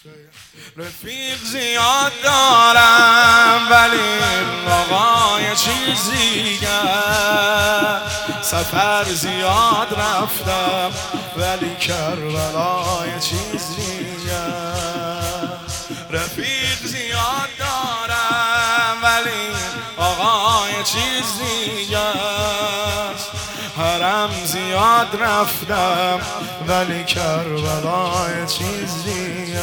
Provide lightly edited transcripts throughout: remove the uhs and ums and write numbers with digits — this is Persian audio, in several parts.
رفیق زیاد دارم ولی آقای چیزیه، سفر زیاد رفتم ولی کربلای چیزیه. رفیق زیاد دارم ولی آقای چیزیه، حرم زیاد رفتم ولی کربلای چیزیه.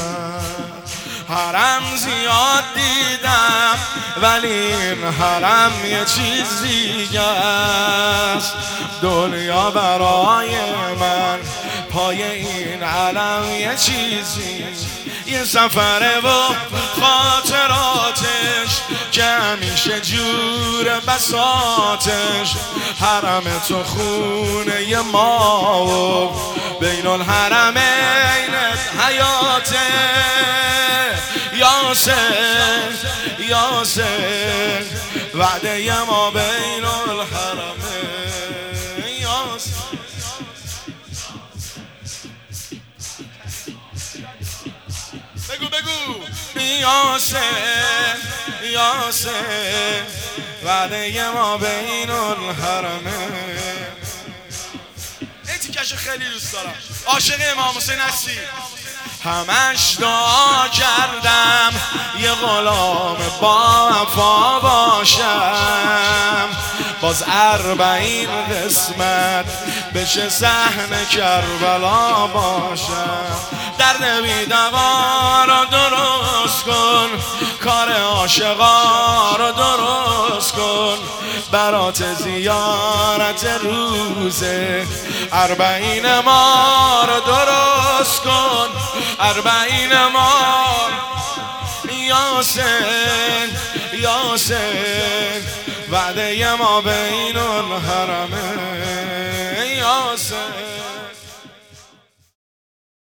حرم زیاد دیدم ولی این حرم یه چیزیه است. دنیا برای من پای این علم یه چیزی، یه سفره و خاطراتش که همیشه جور بساتش. حرم تو خونه ما و بین الحرمین حیاته. یاسر یاسر وعده ما بین الحرمین. یاسر بگو بگو. یاسر یاسر وعده ما بین الحرمین. این تیکش خیلی دوست دارم، عاشق امام حسین هستی. همش دعا کردم یه غلام با وفا باشم، باز 40 قسمت بشه صحن کربلا باشم. درد بی‌دوا رو درست کن، کار عاشقا رو درست کن، برات زیارت روز 40 ما رو درست کن. 40 ما. یاسر یاسر وعده ما بین الحرمین. یاسر